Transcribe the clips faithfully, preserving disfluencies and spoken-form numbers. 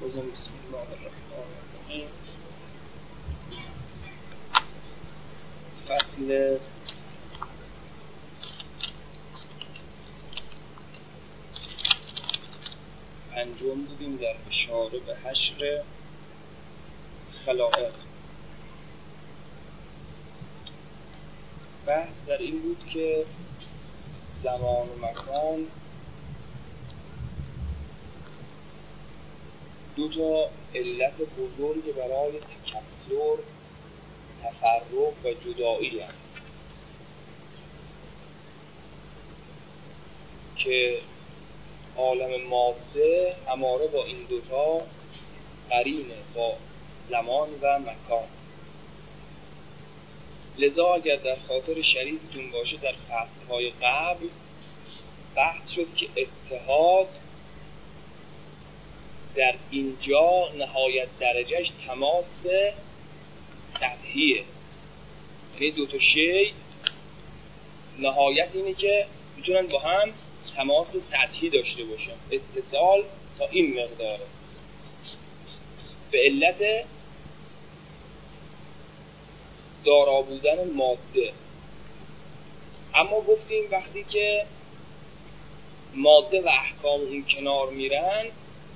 بزن بسم الله الرحمن الرحیم. فصل پنجم بودیم در اشاره به حشر خلائق. بحث در این بود که زمان و مکان دو تا علت بزرگ برای تکثر، تفرق و جدایی هست که عالم ماده هماره با این دوتا قرینه، با زمان و مکان. لذا اگر در خاطر شریفتون باشه در فصلهای قبل بحث شد که اتحاد در اینجا نهایت درجهش تماس سطحیه، یعنی دو تا شی نهایت اینه که میتونن با هم تماس سطحی داشته باشن. اتصال تا این مقداره به علت دارا بودن ماده. اما گفتیم وقتی که ماده و احکام اون کنار میرن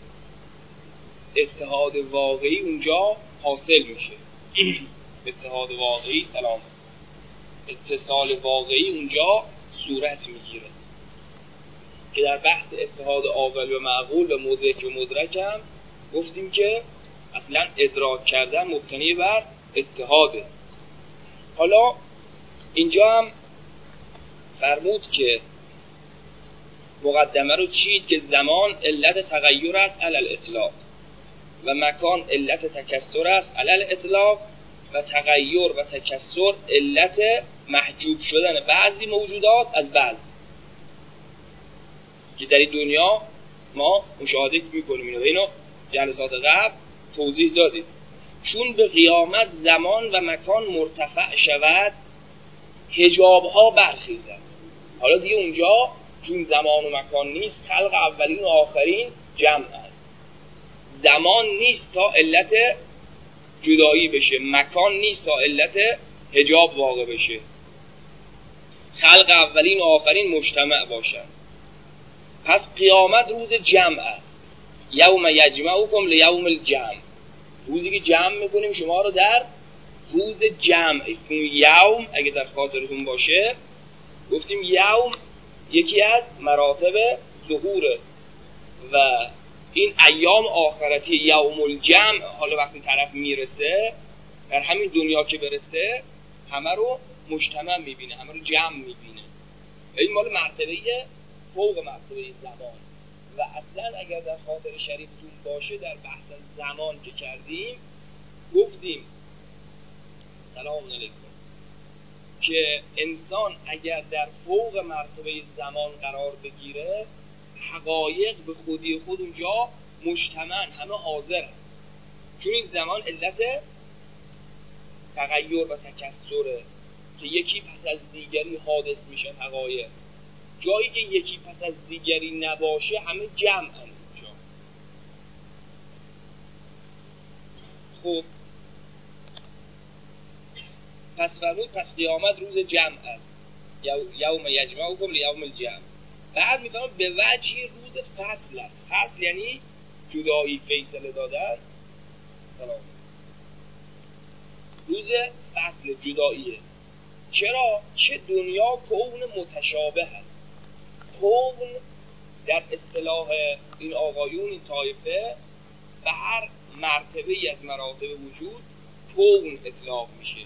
اتحاد واقعی اونجا حاصل میشه. اتحاد واقعی سلام اتصال واقعی اونجا صورت میگیره که در بحث اتحاد عاقل و معقول و مدرک و مدرک هم گفتیم که اصلا ادراک کردن مبتنی بر اتحاده. حالا اینجا هم فرمود که مقدمه رو چید که زمان علت تغییر است علی الاطلاق و مکان علت تکثر است علی الاطلاق و تغییر و تکثر علت محجوب شدن بعضی موجودات از بعضی که در دنیا ما مشاهده می‌کنیم. اینو اینو جلسات قبل توضیح دادیم. چون به قیامت زمان و مکان مرتفع شود حجاب‌ها برخیزند. حالا دیگه اونجا چون زمان و مکان نیست، خلق اولین و آخرین جمع هست. زمان نیست تا علت جدایی بشه، مکان نیست تا علت حجاب واقع بشه. خلق اولین و آخرین مجتمع باشن. پس قیامت روز جمع است. یوم یجمعکم لیوم الجمع، روزی که جمع میکنیم شما رو در روز جمع. یوم اگه در خاطرتون باشه گفتیم یوم یکی از مراتب ظهوره و این ایام آخرتی یوم الجمع. حالا وقتی طرف میرسه در همین دنیا که برسه همه رو مجتمع میبینه، همه رو جمع میبینه. این مال مرتبه فوق مرتبه زمان. و اصلا اگر در خاطر شریفتون باشه در بحث زمان که کردیم گفتیم سلام علیکم که انسان اگر در فوق مرتبه زمان قرار بگیره حقایق به خودی خود اونجا مجتمع همه حاضر هست. چون این زمان علت تغییر و تکثره که یکی پس از دیگری حادث میشه حقایق. جایی که یکی پس از دیگری نباشه همه جمع هم اونجا. خب پس فرمود پس قیامت روز جمع است. یوم یجمعکم لیوم الجمع. بعد میفهمم به وجه روز فصل است. فصل یعنی جدایی، فیصله دادن. سلام. روز فصل جداییه. چرا؟ چه دنیا کون متشابه هست. کون در اصطلاح این آقایون این طایفه به هر مرتبه‌ای از مراتب وجود کون اطلاق میشه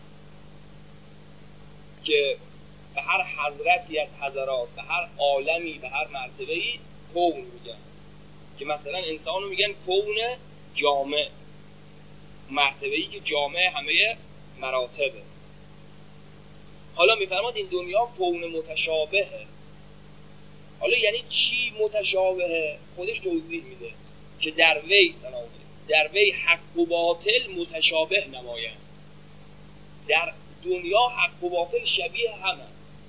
که به هر حضرتی از حضرات، به هر عالمی، به هر مرتبه‌ای کون میگن. که مثلا انسانو میگن کون جامع، مرتبه‌ای که جامع همه مراتبه. حالا میفرماد این دنیا کون متشابهه. حالا یعنی چی متشابهه؟ خودش توضیح میده که در وی سلام در وی حق و باطل متشابه نمایند. در دنیا حق و باطل شبیه همه.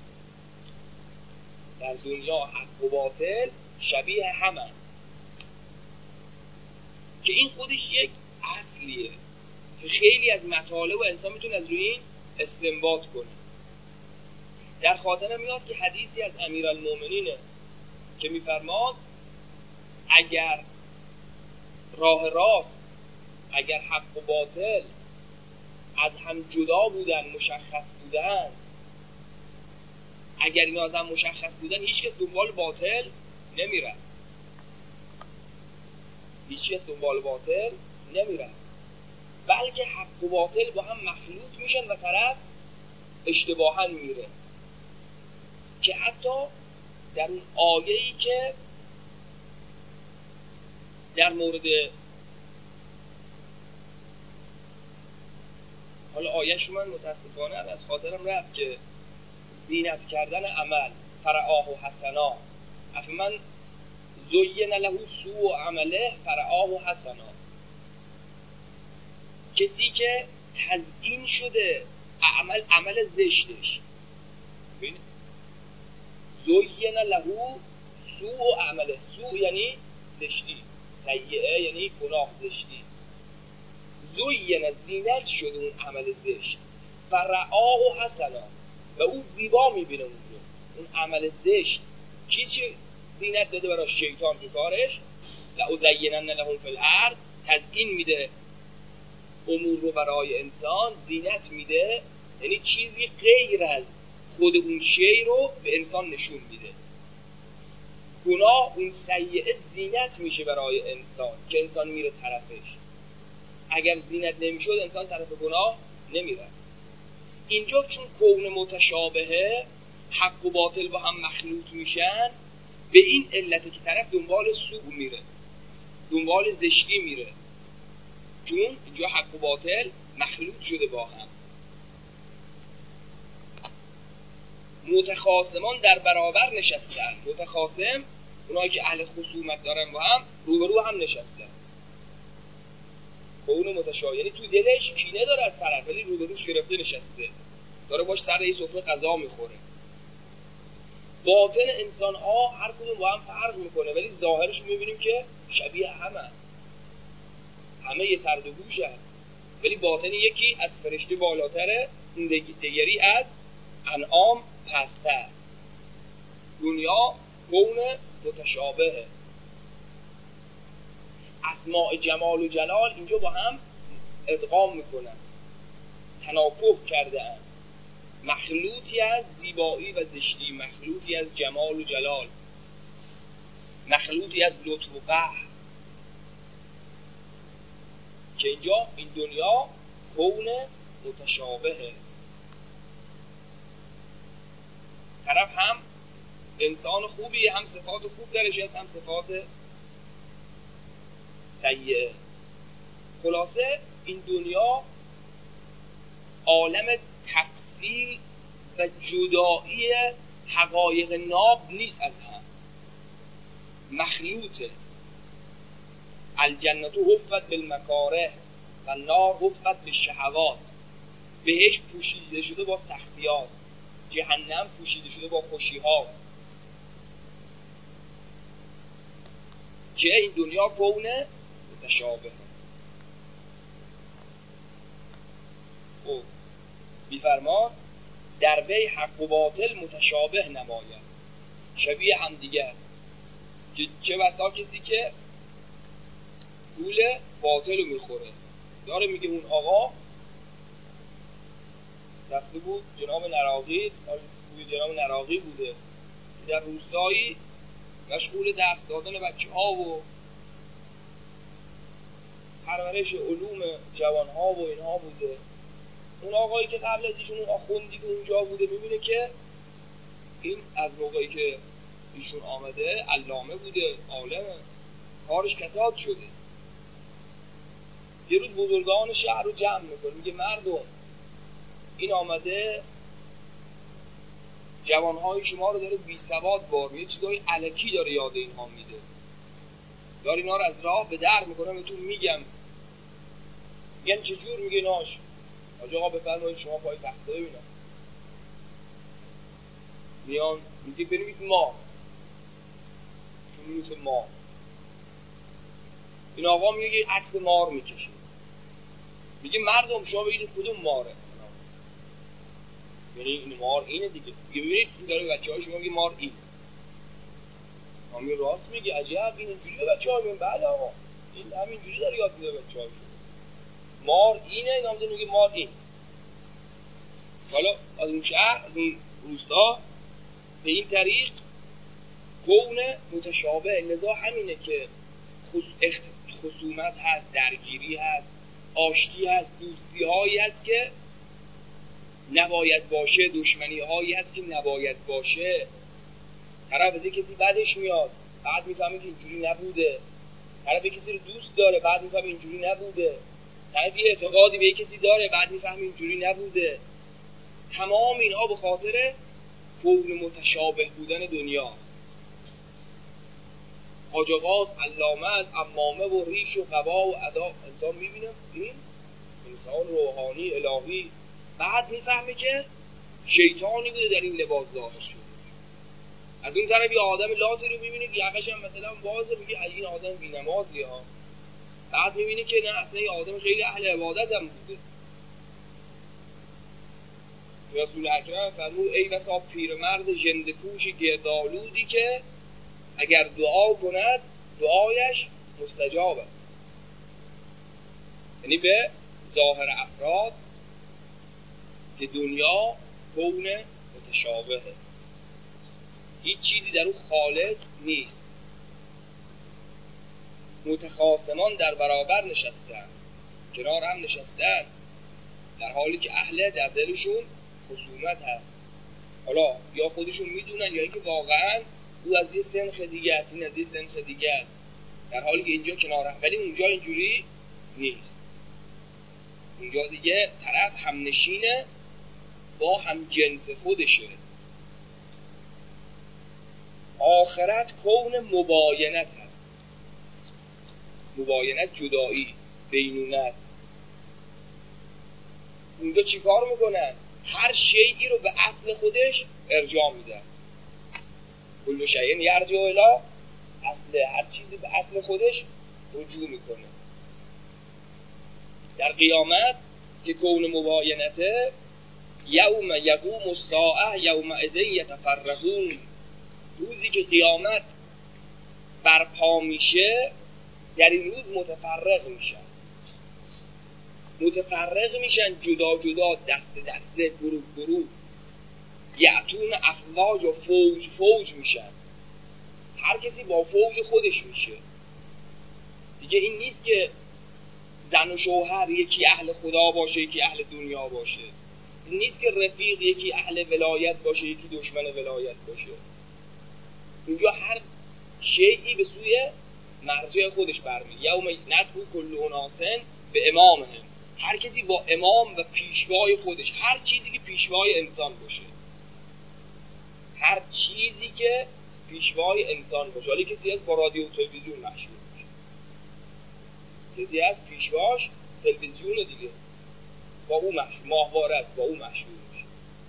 در دنیا حق و باطل شبیه همه که این خودش یک اصلیه که خیلی از مطالب و انسان میتونه از روی این استنباط کنه. در خاطرم میاد که حدیثی از امیرالمومنینه که میفرماد اگر راه راست، اگر حق و باطل از هم جدا بودن، مشخص بودن، اگر اینا از هم مشخص بودن هیچ کس دنبال باطل نمیره، هیچ کس دنبال باطل نمیره، بلکه حق و باطل با هم مخلوط میشن و طرف اشتباها میره. که حتی در اون آیه‌ای که در مورد، حالا آیه‌شو من متاسفانه از خاطرم رفت، که زینت کردن عمل فرآه و حسنا، افمن زین له سوء عمله فرآه و حسنا، کسی که تزیین شده عمل عمل زشتش، ببینید زین له سوء عمله، سوء یعنی زشتی، سیئه یعنی گناه، زشتی، زین زینت شده اون عمل زشت، فرآه و حسنا، و اون زیبا میبینه اون رو، اون عمل زشت. کی چه زینت داده برای شیطان تو کارش؟ لأزینن لهم فی الارض، تزیین میده امور رو برای انسان، زینت میده، یعنی چیزی غیر از خود اون شی رو به انسان نشون میده. گناه اون سیئه زینت میشه برای انسان که انسان میره طرفش. اگر زینت نمیشد انسان طرف گناه نمیره. اینجا چون کون متشابهه، حق و باطل با هم مخلوط میشن، به این علته که طرف دنبال سوء میره، دنبال زشتی میره، چون اینجا حق و باطل مخلوط شده با هم. متخاصمان در برابر نشستن، متخاصم اونایی که اهل خصومت دارن با هم روبرو هم نشستن. کون متشابه یعنی تو دلش کینه داره از طرف، ولی روبروش گرفته نشسته، داره باش سر این سفره غذا میخوره. باطن انسان ها هر کدوم با هم فرق میکنه، ولی ظاهرش میبینیم که شبیه همه، همه یه سرد و گوش هست، ولی باطن یکی از فرشته بالاتره، اون دیگری از انعام پستر. دنیا کون متشابهه. اسماء جمال و جلال اینجا با هم ادغام میکنن، تناکح کرده اند، مخلوطی از زیبایی و زشتی، مخلوطی از جمال و جلال، مخلوطی از لطف و قهر، که اینجا این دنیا کون متشابهه. طرف هم انسان خوبی، هم صفات خوب درش هست، هم صفات سیئه. خلاصه این دنیا عالم تفصیل و جدایی حقایق ناب نیست از هم، مخلوطه. الجنت حفت بالمکاره و نار حفت بالشهوات. بهشت پوشیده شده با سختیات، جهنم پوشیده شده با خوشیها. که این دنیا کون متشابه. او میفرما در وی حق و باطل متشابه نماید، شبیه هم دیگه است. که چه بسا کسی که گول باطل رو میخوره، داره میگه اون آقا رفته بود جناب نراقی، جناب نراقی بوده در روستایی مشغول درس دادن بچه ها و پرورش علوم جوان ها و اینها بوده. اون آقایی که قبل از ایشون اون آخوندی که اونجا بوده میبینه که این از موقعی که ایشون آمده علامه بوده، عالمه، کارش کساد شده. یه روز بزرگان شهر رو جمع میکنه، میگه مردم این آمده جوانهای شما رو داره بی سواد بار میده، چیزای الکی داره یاد اینها میده، داره اینا رو از راه به در میکنه. بهتون میگم. میگن چجور؟ میگه ناش حاج آقا بفرمایید شما پای تخته ببینم. میان میگه بنویس ما، چون میگه ما این آقا میگه عکس مار میکشه، میگه مردم شما بگید کدوم ماره، یعنی این مار اینه دیگه. میگه ببینید این داره به بچه‌های شما میگه مار این. ما میگه راست میگه، عجب این اینجوری به بچه‌ها میگن. بله آقا این همینجوری داره یاد میده بچه‌ها. مار اینه، اینا هم میگه مار این. حالا از اون شهر، از اون روستا به این طریق کون متشابه، لذا همینه که خصومت هست، درگیری هست، آشتی هست، دوستی هایی هست که نباید باشه، دشمنی هایی هست که نباید باشه. طرف از کسی بدش میاد، بعد میفهمه که اینجوری نبوده. طرف کسی رو دوست داره، بعد میفهمه اینجوری نبوده. طرف یه اعتقادی به کسی داره، بعد میفهمه اینجوری نبوده. تمام اینها به خاطر کون متشابه بودن دنیاست. حاج آقاز علامه از عمامه و ریش و قبا و ادا، انسان میبینه این انسان روحانی الهی، بعد میفهمه که شیطانی بوده در این لباس ظاهر شده. از اون طرف یه آدم لاتی رو میبینه که یقش هم مثلا بازه، میگه این آدم بی‌نمازی ها. بعد میبینه که نه، اصلا یه آدم خیلی اهل عبادت هم بوده. رسول اکرم فرمود ای بسا پیرمرد ژنده‌پوش گردآلودی که اگر دعا کند دعایش مستجاب است. یعنی به ظاهر افراد که دنیا کون متشابهه، هیچ چیزی در اون خالص نیست. متخاصمان در برابر نشستن، کنار هم نشستن، در حالی که اهل در دلشون خصومت هست. حالا یا خودشون میدونن یا اینکه واقعا او از یه سنخ دیگه است، این از یه سنخ دیگه است، در حالی که اینجا کنار هم، ولی اونجا اینجوری نیست. اونجا دیگه طرف هم نشینه با هم جنس خودشه. آخرت کون مباینت هست. مباینت جدایی، بینونت. اونجا چی کار میکنن؟ هر شیئی رو به اصل خودش ارجاع میدن. کل شیء یرجع الی اصل، هر چیزی به اصل خودش رجوع میکنه. در قیامت که کون مباینته، یوم یقوم الساعه یومئذ یتفرقون، روزی که قیامت برپا میشه در این روز متفرق میشن. متفرق میشن جدا جدا، دست دسته، گروه گروه. یعتون افواج و فوج فوج میشن، هر کسی با فوج خودش میشه. دیگه این نیست که زن و شوهر یکی اهل خدا باشه یکی اهل دنیا باشه. این نیست که رفیق یکی اهل ولایت باشه یکی دشمن ولایت باشه. اونجا هر شیئی به سوی مرجع خودش برمیاد. یوم ندعو کل اناس به امامهم، هر کسی با امام و پیشوای خودش، هر چیزی که پیشوای انسان باشه، هر چیزی که پیشوای انسان باشه. حالا کسی از با رادیو و تلویزیون مشهور باشه، کسی از پیشواش تلویزیون دیگه، با او مشهور، ماهواره است، با او مشهور میشه.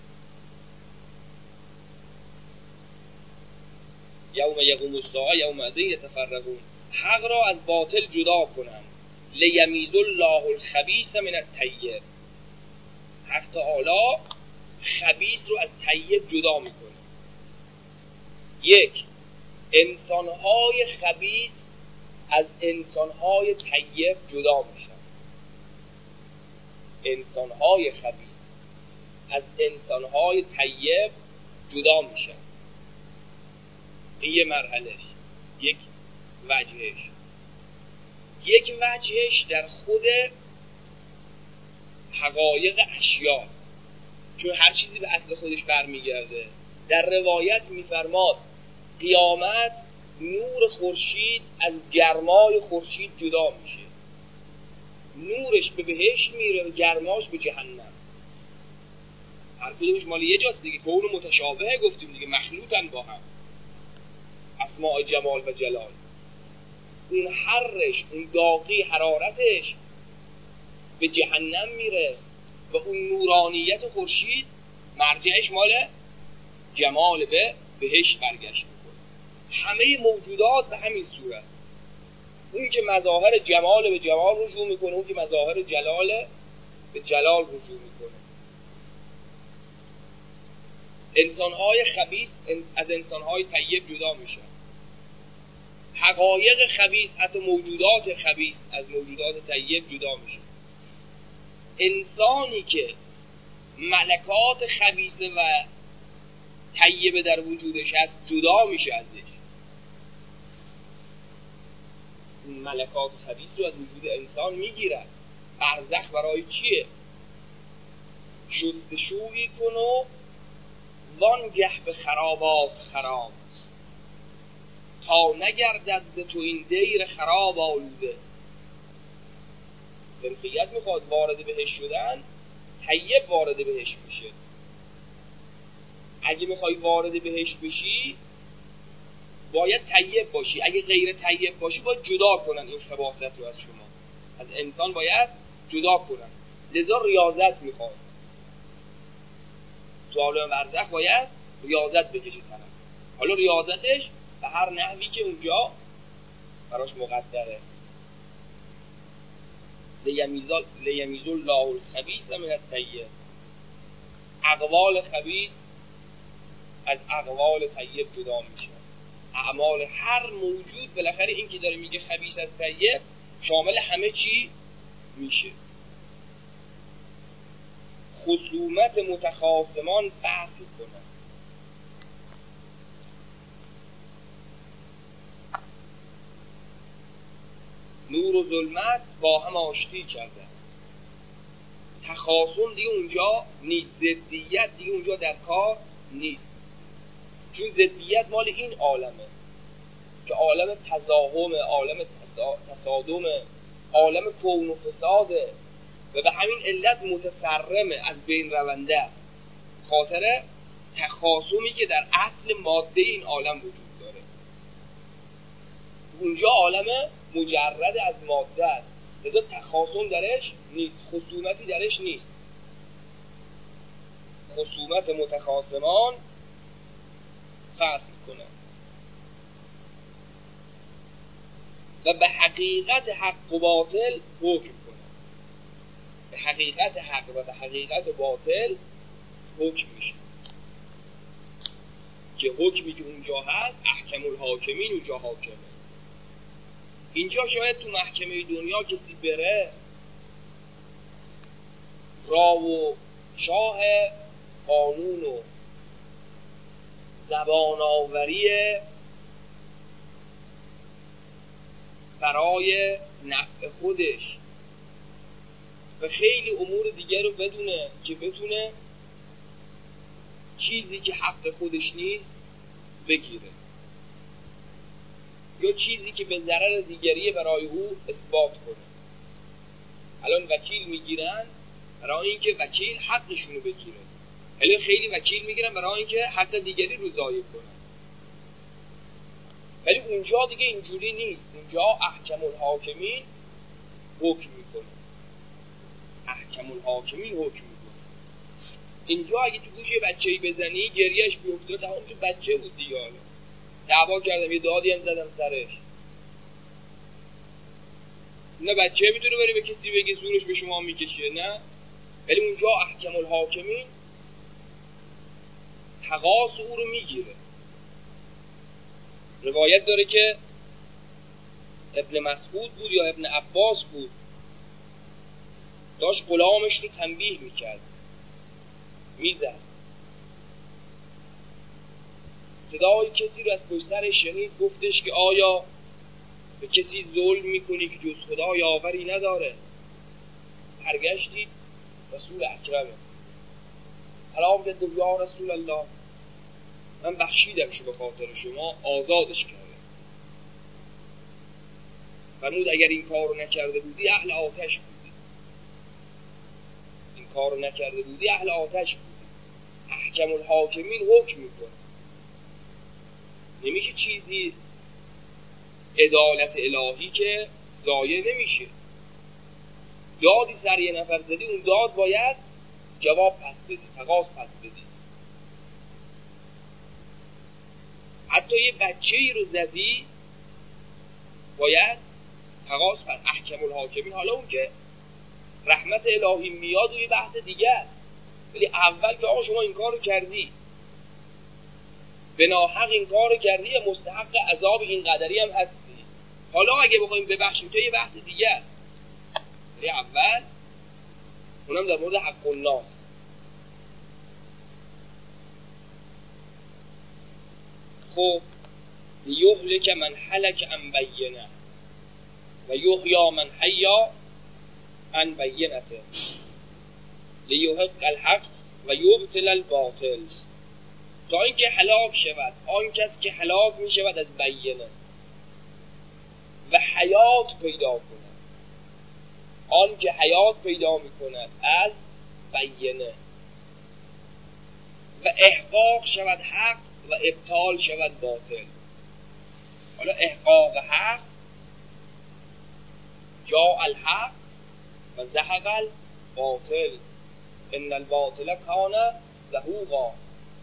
یوم یقوم الساعه یومئذ یتفرقون، حق را از باطل جدا کنند. لیمیز الله الخبیث من الطیب، حق تعالی خبیث رو از طیب جدا میکنه. یک، انسانهای خبیث از انسانهای طیب جدا میشن. انسانهای خبیث از انسانهای طیب جدا میشن. این یه مرحلهش، یک وجهش. یک وجهش در خود حقایق اشیاست، چون هر چیزی به اصل خودش برمیگرده. در روایت میفرماد قیامت نور خورشید از گرمای خورشید جدا میشه. نورش به بهشت میره و گرماش به جهنم. هر کدومش مال یه جاست دیگه. کون متشابه گفتیم دیگه، مخلوطن با هم، اسماء جمال و جلال. اون حرش، اون داغی حرارتش به جهنم میره و اون نورانیت خورشید مرجعش مال جمال به بهشت برگشت میکنه. همه موجودات به همین صورت. اونی که مظاهر جمال به جمال رجوع میکنه، اون که مظاهر جلال به جلال رجوع میکنه. انسانهای خبیث از انسانهای طیب جدا میشن. حقایق خبیث، حتی موجودات خبیث از موجودات طیب جدا میشه. انسانی که ملکات خبیثه و طیبه در وجودش هست جدا میشه ازش. این ملکات خبیث رو از وجود انسان میگیرن. برزخ برای چیه؟ جستجویی کن و وانگه به خرابات خراب، تا نگردد ز تو این دیر خراب آلوده. صرفیت میخواد وارد بهش شدن، طیب وارد بهش میشه. اگه میخوای وارد بهش بشی باید طیب باشی. اگه غیر طیب باشی باید جدا کنن این خباثت رو از شما. از انسان باید جدا کنن. لذا ریاضت میخواد. تو عالم برزخ باید ریاضت بکشه طرف. حالا ریاضتش به هر نحوی که اونجا براش مقدره. لیمیز الله الخبیث من الطیب. اقوال خبیث از اقوال طیب جدا میشه. اعمال هر موجود بالاخره این که داره میگه خبیث از طیب شامل همه چی میشه. خصومت متخاصمان فصل کنه. نور و ظلمت با هم آشتی کرده. تخاصم دیگه اونجا نیست، ضدیت دیگه اونجا در کار نیست. چون ضدیت مال این عالمه که عالم تزاحم، عالم تصادم، عالم کون و فساده و به همین علت متسرمه، از بین رونده است. خاطر تخاصمی که در اصل ماده این عالم وجود داره. اونجا عالم مجرد از ماده است، لذا تخاصم درش نیست، خصومتی درش نیست. خصومت متخاصمان فصل کنه و به حقیقت حق و باطل حکم کنه. به حقیقت حق و به حقیقت باطل حکم میشه که حکمی که اونجا هست احکم الحاکمین اونجا حاکمه. اینجا شاید تو محکمه دنیا کسی بره را و شاه قانون و زبان آوری برای نفع خودش و خیلی امور دیگر رو بدونه که بتونه چیزی که حق خودش نیست بگیره یا چیزی که به ضرر دیگری برای او اثبات کنه. الان وکیل میگیرن برای اینکه وکیل حقشونو بگیره. ولی خیلی وکیل میگیرن برای اینکه حق دیگری رو ضایع کنن. ولی اونجا دیگه اینجوری نیست. اونجا احکم الحاکمین حکم میکنه. احکم الحاکمین حکم میکنه. اینجا اگه تو گوش یه بچه‌ای بزنی گریهش بیفته، تمام تو بچه بود دیگه. حالا دعوا کردم، یه دادی هم زدم سرش. نه بچه میتونه بره به کسی بگه زورش به شما میکشه، نه. ولی اونجا احکم الحاکمین تقاص او رو میگیره. روایت داره که ابن مسعود بود یا ابن عباس بود، داشت غلامش رو تنبیه میکرد، میزد. صدای کسی رو از پشت سرش شنید، گفتش که آیا به کسی ظلم میکنی که جز خدا یاوری نداره؟ برگشتید رسول اکرمه، سلام گفتم یا رسول الله، من بخشیدم شو به خاطر شما، آزادش کردم. فرمود اگر این کارو نکرده بودی اهل آتش بودی. این کارو نکرده بودی اهل آتش بودی. احکم الحاکمین حکم میکنه. نمیشه چیزی عدالت الهی که ضایع نمیشه. دادی سر یه نفر زدی، اون داد باید جواب پس بدی، تقاضا پس بدی. حتی یه بچه‌ای رو زدی باید تقاس پر احکم الحاکمین. حالا اون که رحمت الهی میاد و یه بحث دیگه است، ولی اول که آقا شما این کارو کردی، به ناحق این کارو کردی، مستحق عذاب این قدری هم هستی، حالا اگه بخوایم ببخشیم تو یه بحث دیگه است. ولی اول اونم در مورد حق الناس. خب لیهلک من هلک عن بینه و یحیی من حیا عن بینته لیحق الحق و یبطل الباطل، تا اینکه هلاک شود آن کس که هلاک می شود از بینه و حیات پیدا کند آن که حیات پیدا می کند از بینه، و احقاق شود حق و ابطال شود باطل. حالا احقاق حق، جاء الحق و زهق الباطل ان الباطل کان زهوقا.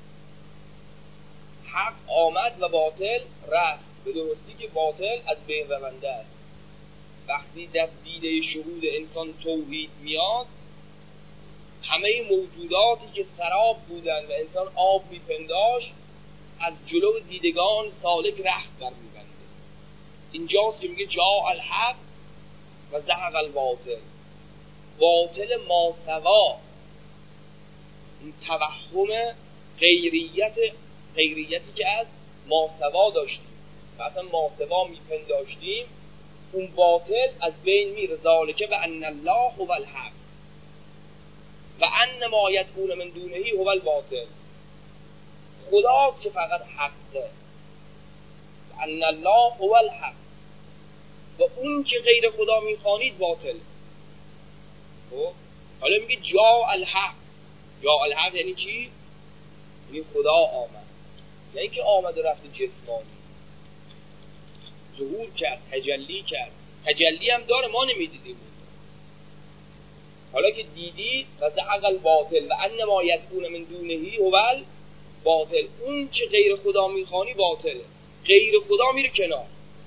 حق آمد و باطل رفت، به درستی که باطل از بین رونده است. وقتی در دیده شهود انسان توحید میاد، همه موجوداتی که سراب بودن و انسان آب میپنداشت از جلو دیدگان سالک رخت بر میبنده. اینجاست که میگه جاء الحق و زهق الباطل. باطل ماسوا، این توهم غیریت غیریتی که از ماسوا داشتیم و اصلا ماسوا میپنداشتیم، اون باطل از بین میره. ذالک و ان الله هو الحق و ان ما یدعون من دونه هو الباطل. خداست که فقط حقه، ان الله هو الحق، و اون که غیر خدا میخوانید باطل. خب حالا میگه جاء الحق. جاء الحق یعنی چی؟ یعنی خدا آمد، یعنی که آمد و رفت جسمانی، ظهور کرد، تجلی کرد. تجلی هم داره، ما نمیدیدیم. حالا که دیدی و زهق الباطل و ان ما یدعون من دونه هو الباطل، اون که غیر خدا میخوانی باطله، غیر خدا میره کنار.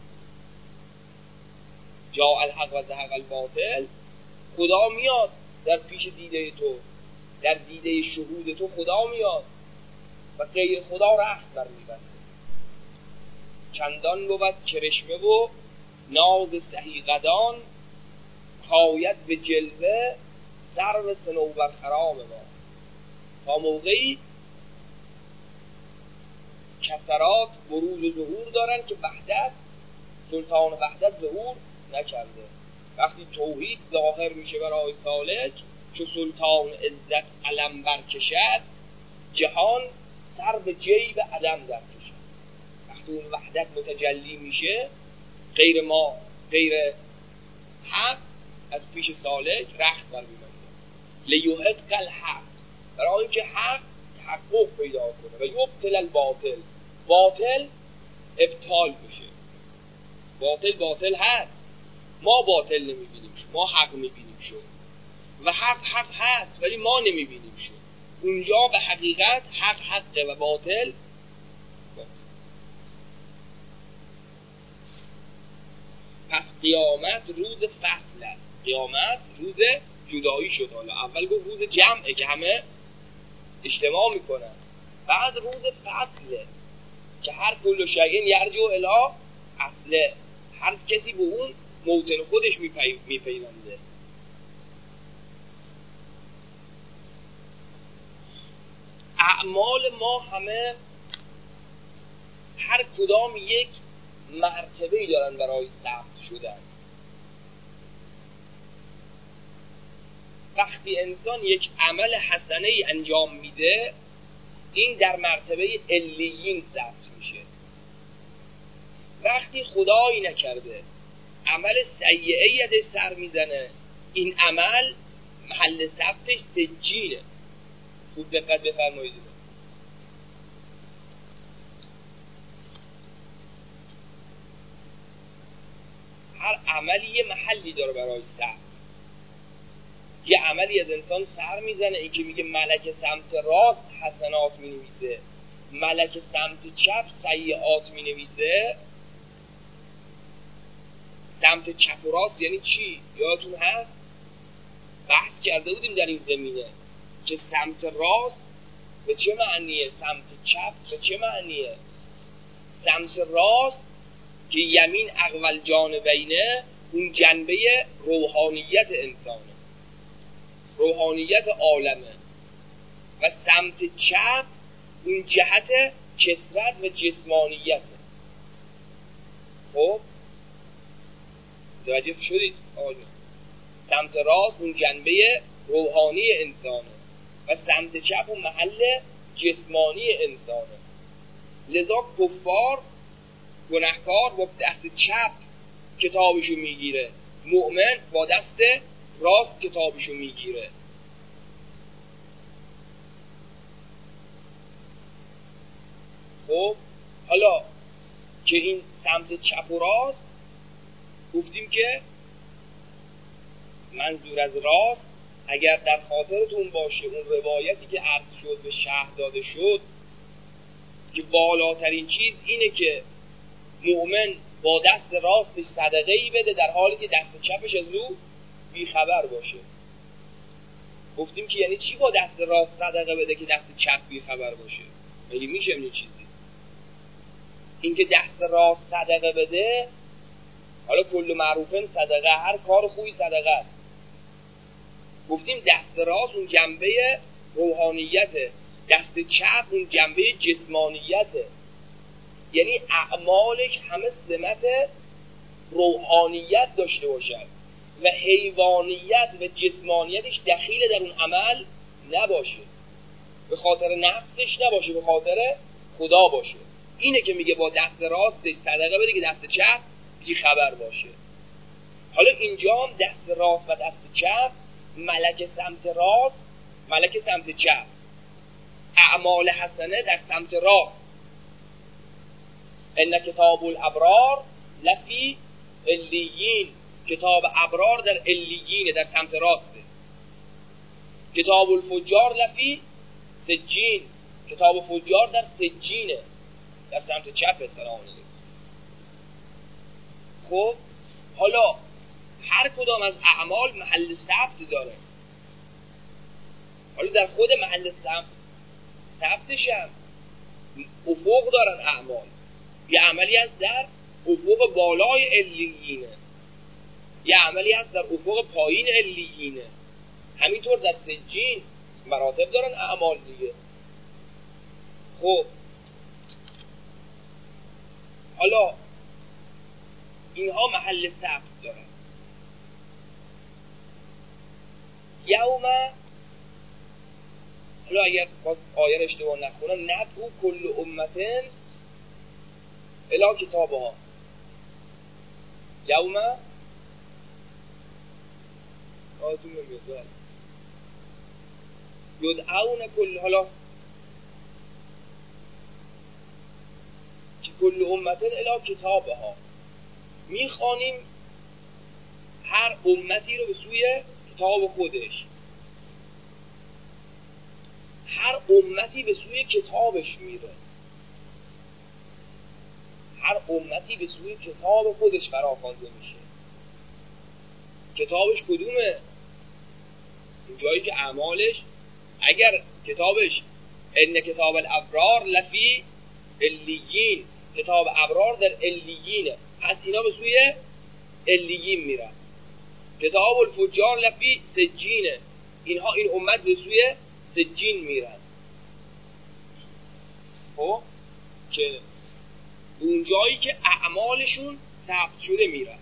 جاء الحق و زهق الباطل، خدا میاد در پیش دیده تو، در دیده شهود تو خدا میاد و غیر خدا رخت بر میبنده. چندان بود کرشمه و ناز سهی قدان، کاید به جلوه سرو صنوبر خرام ما. تا موقعی کسرات بروز و ظهور دارن که وحدت، سلطان وحدت ظهور نکرده. وقتی توحید ظاهر میشه برای سالک، چو سلطان عزت علم برکشد، جهان سر به جیب عدم در کشد. وقتی اون وحدت متجلی میشه، غیر ما غیر حق از پیش سالک رخت بر میبنده. لیحق الحق، برای اینکه حق تحقق پیدا کنه، و یبطل الباطل، باطل ابطال بشه. باطل باطل هست، ما باطل نمیبینیم شو، ما حق میبینیم شو، و حق حق هست ولی ما نمیبینیم شو. اونجا به حقیقت حق حقه و باطل باطل. پس قیامت روز فصل است. قیامت روز جدایی شد. حالا اول گفت روز جمعه که همه اجتماع میکنن، بعد روز فصله که هر کل شیء یرجع الی اصله، هر کسی به اون موطن خودش میپیونده. اعمال ما همه هر کدام یک مرتبه‌ای دارن برای ثبت شدن. وقتی انسان یک عمل حسنه‌ای انجام میده، این در مرتبه علیین ثبت میشه. وقتی خدایی نکرده عمل سیئه‌ای ازش سر میزنه، این عمل محل ثبتش سجینه. خوب دقت بفرمایید. هر عملی یه محلی داره برای ثبت. یه عملی از انسان سر میزنه، این که میگه ملک سمت راست حسنات مینویسه، ملک سمت چپ سیئات مینویسه، سمت چپ و راست یعنی چی؟ یادتون هست بحث کرده بودیم در این زمینه که سمت راست به چه معنیه، سمت چپ به چه معنیه. سمت راست که یمین اقوال جانبینه، اون جنبه روحانیت انسانه، روحانیت عالمه، و سمت چپ اون جهت کثرت و جسمانیته. خب متوجه شدید آقا؟ سمت راست اون جنبه روحانی انسانه و سمت چپ اون محل جسمانی انسانه. لذا کفار گناهکار با دست چپ کتابشو میگیره، مؤمن با دست راست کتابشو میگیره. خب حالا که این سمت چپ و راست گفتیم که منظور از راست اگر در خاطرتون باشه اون روایتی که عرض شد به شرح داده شد که بالاترین چیز اینه که مؤمن با دست راستش صدقه ای بده در حالی که دست چپش از او بیخبر باشه. گفتیم که یعنی چی با دست راست صدقه بده که دست چپ بیخبر باشه؟ مگه میشه این چیزی؟ این که دست راست صدقه بده، حالا کل معروفن صدقه، هر کار خوبی صدقه است. گفتیم دست راست اون جنبه روحانیته، دست چپ اون جنبه جسمانیته، یعنی اعمالش همه سمت روحانیت داشته باشد و حیوانیت و جسمانیتش دخیل در اون عمل نباشه، به خاطر نفسش نباشه، به خاطر خدا باشه. اینه که میگه با دست راستش صدقه بده که دست چپ بی خبر باشه. حالا اینجا هم دست راست و دست چپ، ملک سمت راست، ملک سمت چپ، اعمال حسنه در سمت راست. ان کتاب الابرار لفی علیین، کتاب ابرار در علیین در سمت راسته. کتاب الفجار لفی سجین، کتاب فجار در سجینه در سمت چپ. سلام علیکم. خب حالا هر کدام از اعمال محل ثبت داره. حالا در خود محل ثبت ثبتش هم افق دارن اعمال. یه عملی هست در افق بالای علیینه، یه عملی هست در افق پایین علیینه. همینطور در سجین مراتب دارن اعمال دیگه. خب حالا اینها محل ثبت دارن. یوم، حالا اگر آیه رو اشتباه نخونم، ندعو کل امتن الی کتابها. یوم آتون نمیاد یدعون کل، حالا که کل امتن الی کتابها، میخوانیم هر امتی رو به سوی کتاب خودش، هر امتی به سوی کتابش میره، هر امتی به سوی کتاب خودش فراخوانده میشه. کتابش کدومه؟ اون جایی که اعمالش، اگر کتابش ان کتاب الابرار لفی علیین، کتاب ابرار در علیینه، پس اینا به سوی علیین میرن. کتاب الفجار لفی سجینه، اینها این امت به سوی سجین میرن. خب که اون جایی که اعمالشون ثبت شده میرن.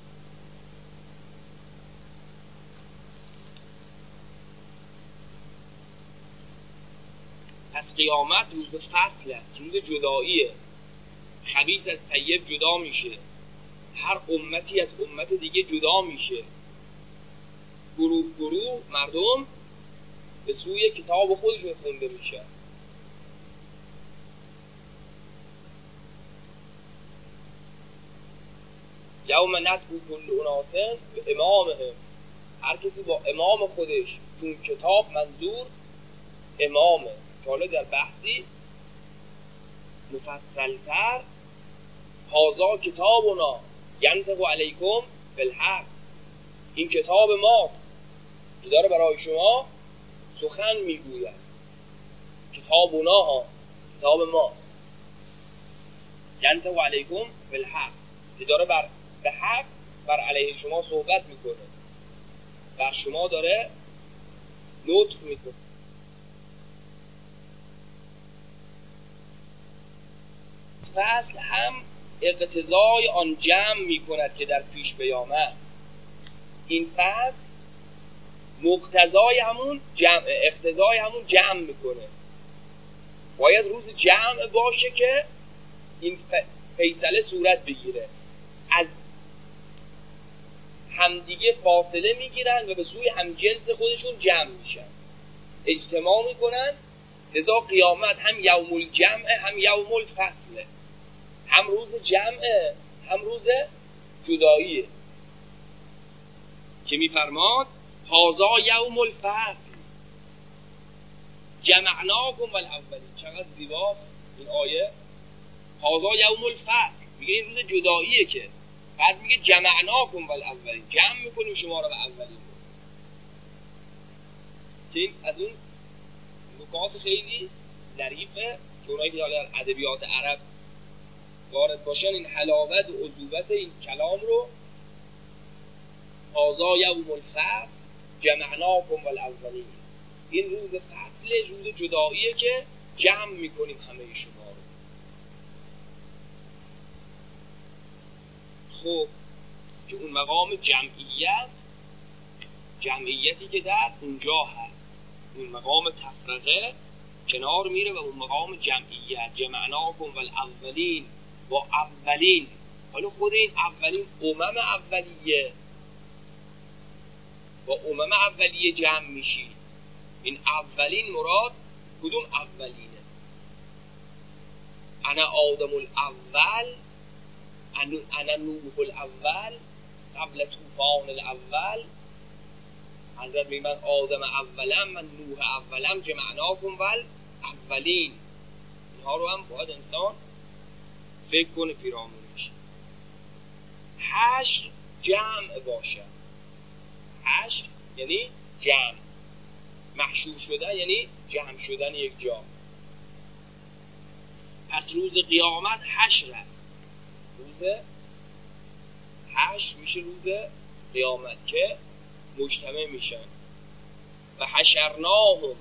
پس قیامت روز فصل است، روز جداییه. خبیث از طیب جدا میشه، هر امتی از امت دیگه جدا میشه، گروه گروه مردم به سوی کتاب خودشون خونده میشه. یوم ندعو کل اناس به امامهم، هر کسی با امام خودش. تو کتاب منظور امامه. حالا در بحثی مفصلتر هازا کتابنا ینطق علیکم بالحق، این کتاب ما که داره برای شما سخن میگوید. کتاب اونا ها، کتاب ما. ینطق علیکم بالحق، که داره بر به حق بر علیه شما صحبت میکنه، بر شما داره نطق میکنه. فصل هم اقتضای آن جمع میکند که در پیش بیامد. این فصل مقتضای همون جمع، اقتضای همون جمع میکنه. باید روز جمع باشه که این فیصله صورت بگیره. از همدیگه فاصله میگیرن و به سوی همجنس خودشون جمع میشن، اجتماع میکنن. لذا قیامت هم یوم الجمع هم یوم الفصله، هم روز جمعه هم روز جداییه که میفرماد هذا یوم الفصل جمعناکم والاولین. چقدر زیباست این آیه. هذا یوم الفصل میگه این روز جداییه، که بعد میگه جمعناکم والاولین، جمع میکنیم شما رو به اولین. که این از اون نکات خیلی ظریفه که اونایی که در ادبیات عرب وارد باشن این حلاوت و عذوبت این کلام رو، هذا یوم الفصل جمعناکم والاولین، این روز فصل، روز جداییه که جمع میکنیم همه شما رو. خب که اون مقام جمعیت، جمعیتی که در اونجا هست، اون مقام تفرقه کنار میره و اون مقام جمعیت، جمعناکم والاولین، با اولین. حالا خود این اولین امم اولیه، با امم اولیه جمع میشی. این اولین مراد کدوم اولینه؟ انا آدم الاول، انا نوح الاول قبل طوفان الاول. حضرت میگه من آدم اولم، من نوح اولم، جمعناکم والاولین. اینها رو هم باید انسان فکر کنه پیرامونش. حشر جمع باشه. حشر یعنی جمع، محشور شدن یعنی جمع شدن یک جا. پس روز قیامت حشره. روز حشر میشه روز قیامت که مجتمع میشن. و حشرناهم،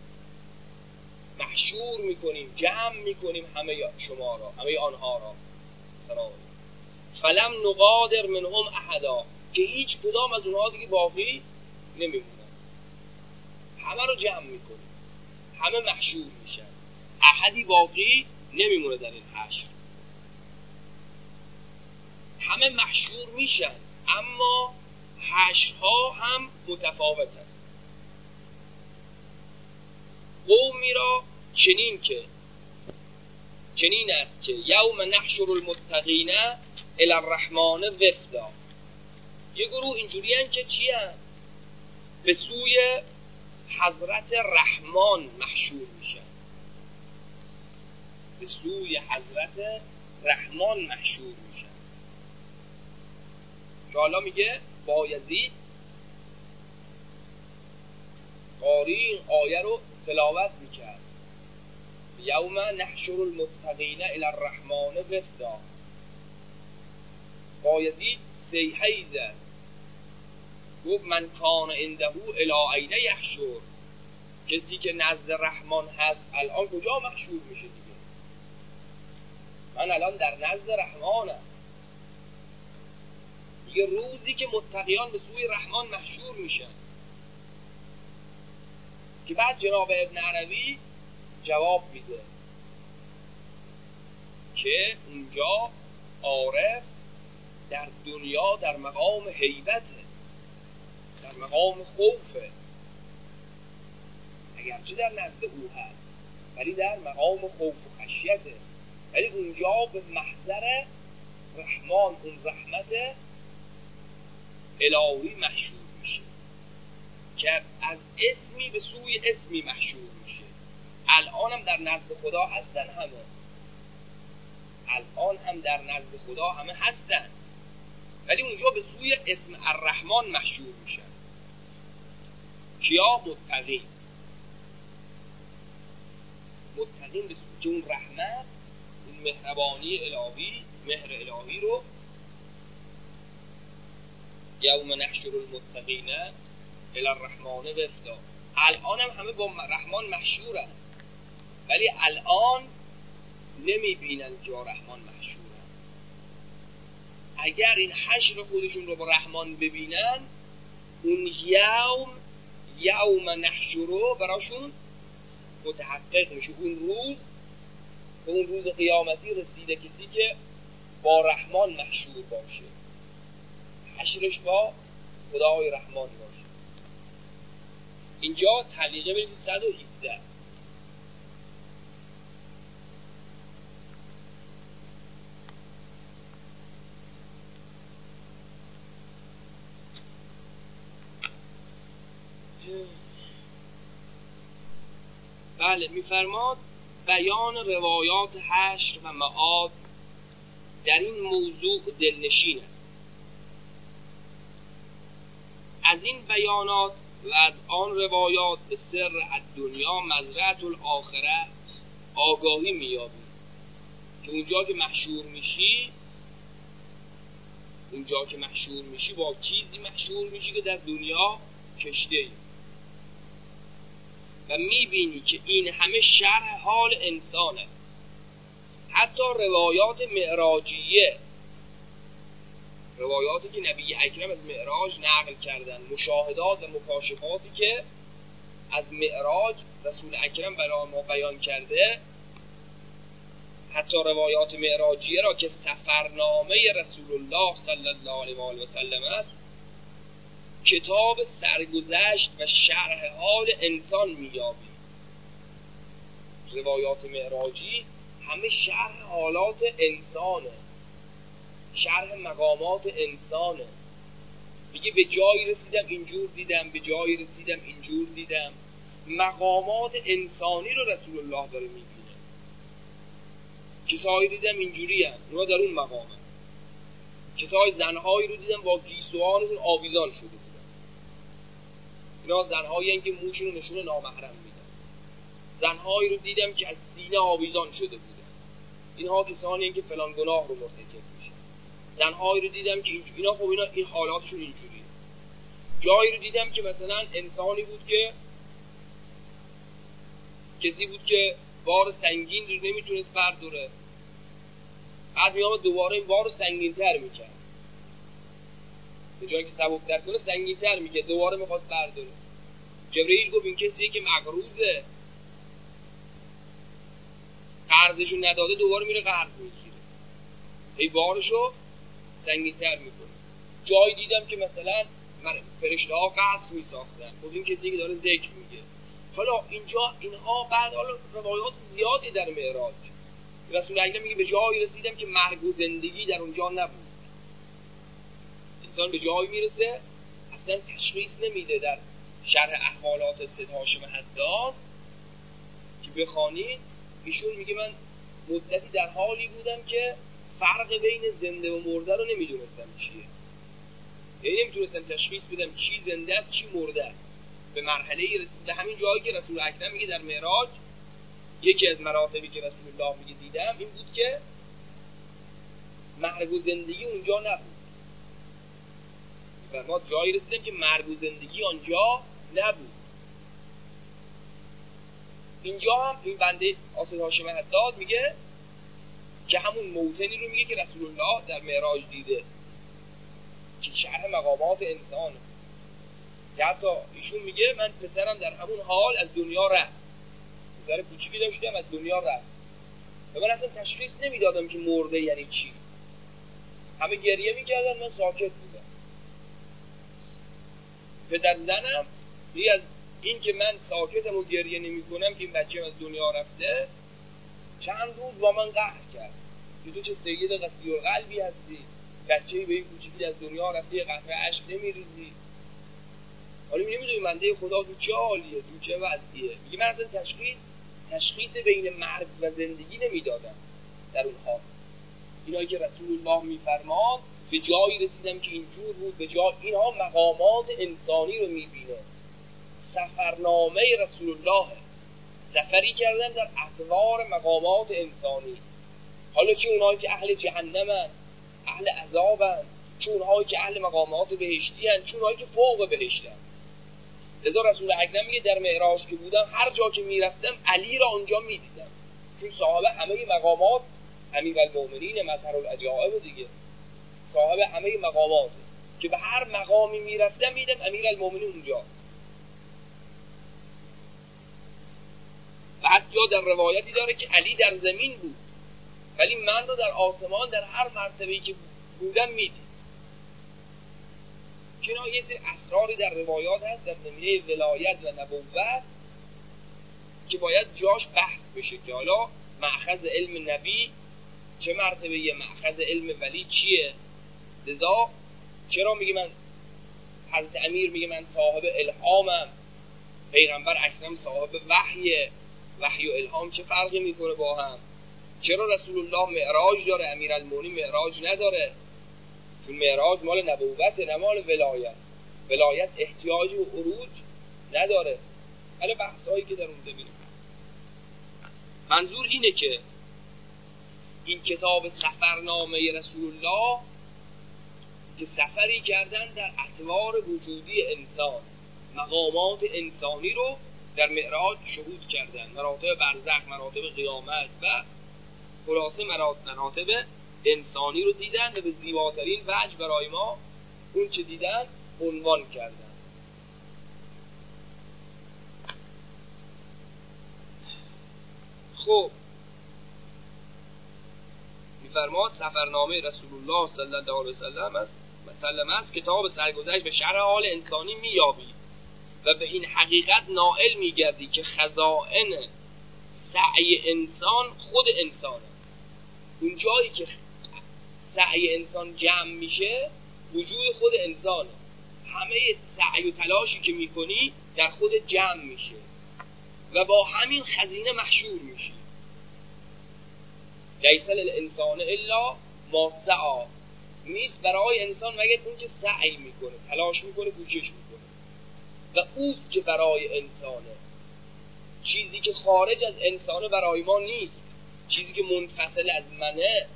محشور میکنیم، جمع میکنیم همه شما را، همه آنها را. سلام. فلم نغادر منهم احدا، که هیچ کدام از اونها دیگه باقی نمیمونن. همه رو جمع میکنیم، همه محشور میشن، احدی باقی نمیمونه در این حشر. همه محشور میشن، اما حشرها هم متفاوت است. قومی را چنین که چنین است که یوم نحشر المتقین الی الرحمن وفدا. یه گروه اینجوری هستند که چی هستند؟ به سوی حضرت رحمان محشور میشن، به سوی حضرت رحمان محشور میشن. که حالا میگه بایزید قاری این آیه رو تلاوت میکرد، یوم نحشر المتقین الی الرحمن وفدا. بایزید صیحه‌ای زد، گفت من کان عنده الی این یحشر. کسی که نزد رحمان هست الان کجا محشور میشه دیگه؟ من الان در نزد رحمانم. دیگه روزی که متقیان به سوی رحمان محشور میشن. که بعد جناب ابن عربی جواب میده که اونجا عارف در دنیا در مقام هیبته، در مقام خوفه، اگرچه در نزد او هست ولی در مقام خوف و خشیته. ولی اونجا به محضر رحمان، اون رحمت الهی محشور میشه که از اسمی به سوی اسمی محشور میشه. الان هم در نزد خدا هستن، همه الان هم در نزد خدا همه هستن، ولی اونجا به سوی اسم الرحمن محشور میشن. کیا؟ متقین. متقین به سوی که اون رحمت، اون مهربانی الهی، مهر الهی رو یوم نحشر المتقین الی الرحمن وفدا. الان هم همه با رحمان محشورن، ولی الان نمیبینن که با رحمان محشورن. اگر این حشر خودشون رو با رحمان ببینن، اون یوم یوم نحشرو براشون متحقق میشه. اون روز، به اون روز قیامتی رسیده کسی که با رحمان محشور باشه، حشرش با خدای رحمان باشه. اینجا تعلیقه بریزی صد و هفده. بله، میفرماد بیان روایات حشر و معاد در این موضوع دلنشین است. از این بیانات و از آن روایات به سر الدنیا مزرعة الاخره آگاهی می‌یابی که اونجا که محشور میشی، اونجا که محشور میشی با چیزی محشور میشی که در دنیا کشته و میبینی که این همه شرح حال انسان است. حتی روایات معراجیه، روایاتی که نبی اکرم از معراج نقل کردن، مشاهدات و مکاشفاتی که از معراج رسول اکرم برای ما بیان کرده، حتی روایات معراجیه را که سفرنامه رسول الله صلی الله علیه و آله و سلم است، کتاب سرگذشت و شرح حال انسان میابی. روایات معراجی همه شرح حالات انسانه، شرح مقامات انسانه. میگه به جایی رسیدم اینجور دیدم، به جایی رسیدم اینجور دیدم. مقامات انسانی رو رسول الله داره میبینه. کسایی دیدم اینجوری هم، اونا در اون مقامه. کسای زنهایی رو دیدم با گیسوانشون آویزان شده بودن. اینا زنهایی هستند که موشون رو نشون نامحرم میدن. زنهایی رو دیدم که از سینه آویزان شده بودن. اینها کسانی هستند که فلان گناه رو مرتکب میشن. زنهایی رو دیدم که اینجوری، اینا خب اینا این حالاتشون اینجوریه. جایی رو دیدم که مثلا انسانی بود که کسی بود که بار سنگین رو نمیتونست برداره، بعد میامد دوباره این بار رو سنگین تر میکرد، به جایی که سبکتر کنه سنگین تر میکرد، دوباره میخواست برداره. جبرئیل گفت این کسیه که مغروزه، قرضشو نداده دوباره میره قرض میگیره، ای بارشو سنگین تر میکنه. جایی دیدم که مثلا فرشته ها قصر میساختن، خب این کسی که داره ذکر میگه. حالا اینجا اینها بعد حالا روایات زیادی در معراج، رسول اکرم میگه به جایی رسیدم که مرگ و زندگی در اونجا نبود. انسان به جایی میرسه اصلا تشخیص نمیده. در شرح احوالات سید هاشم حداد که بخوانید، ایشون میگه من مدتی در حالی بودم که فرق بین زنده و مرده رو نمیدونستم چیه، یعنی نمیتونستم تشخیص بدم چی زنده است چی مرده است. به مرحله رسید، همین جایی که رسول اکرم میگه در معراج یکی از مراتبی که رسول الله میگه دیدم این بود که مرگ و زندگی اونجا نبود. ما جایی رسیدیم که مرگ و زندگی آنجا نبود. اینجا هم این بنده آسد هاشم حداد میگه که همون موطنی رو میگه که رسول الله در معراج دیده که شرح مقامات انسان. یا حتی ایشون میگه من پسرم در همون حال از دنیا رفت، پسر کوچیکی داشتم از دنیا رفت و من اصلا تشخیص نمیدادم که مرده یعنی چی. همه گریه میکردن، من ساکت بودم. پدر زنم میگه از این که من ساکتم و گریه نمی کنم که این بچه از دنیا رفته، چند روز با من قهر کرد که تو چه سید قسی و قلبی هستی، بچه‌ای به این کوچیکی از دنیا رفته، قطره اشک نمیریزی. حالا نمیدونی منده خدا تو چه حالیه، تو چه وضعیه. میگه من اصلا تشخیص تشخیص بین مرگ و زندگی نمیدادم در اون حال. اینایی که رسول الله میفرماد به جایی رسیدم که اینجور بود، به جای اینها مقامات انسانی رو میبینه. سفرنامه رسول الله، سفری کردن در اطوار مقامات انسانی. حالا چه اونهایی که اهل جهنمن، اهل عذابن، چه اونهایی که اهل مقامات بهشتی هن، چه اونهایی که فوق بهشتن. لذا رسول اکرم میگه در معراج که بودم هر جا که میرفتم علی را اونجا میدیدم، چون صاحب همه مقامات امیرالمومنین مظهر العجائب دیگه، صاحب همه مقامات که به هر مقامی میرفتم میدم امیرالمومنین اونجا. بعد یا در روایتی داره که علی در زمین بود ولی من رو در آسمان در هر مرتبه‌ای که بودم میدید. چنانچه یه سری اسراری در روایات هست در زمینه ولایت و نبوت که باید جاش بحث بشه که حالا مأخذ علم نبی چه مرتبه، یه مأخذ علم ولی چیه. لذا چرا میگه من حضرت امیر میگه من صاحب الهامم، پیغمبر اکرم صاحب وحیه، وحی و الهام چه فرقی میکنه با هم؟ چرا رسول الله معراج داره امیرالمومنین معراج نداره؟ چون معراج مال نبوته نه مال ولایت. ولایت احتیاج و عروج نداره. حالا بحثایی که در اون زمینه هست. منظور اینه که این کتاب سفرنامه رسول الله که سفری کردن در اطوار وجودی انسان، مقامات انسانی رو در معراج شهود کردن، مراتب برزخ، مراتب قیامت و خلاصه مراتب انسانی رو دیدن و به زیباترین وجه برای ما اون چه دیدن عنوان کردن. خب میفرماد سفرنامه رسول الله صلی الله علیه وسلم است مسلم است کتاب سرگذشت به شرح حال انسانی میابی و به این حقیقت نائل میگردی که خزائن سعی انسان خود انسانه. اون جایی که سعی انسان جمع میشه وجود خود انسانه. همه سعی و تلاشی که میکنی در خود جمع میشه و با همین خزینه محشور میشی. لیس للانسان الا ما سعی، نیست برای انسان مگر اون که سعی میکنه، تلاش میکنه، کوشش میکنه و اوست که برای انسانه. چیزی که خارج از انسانه برای ما نیست، چیزی که منفصل از منه،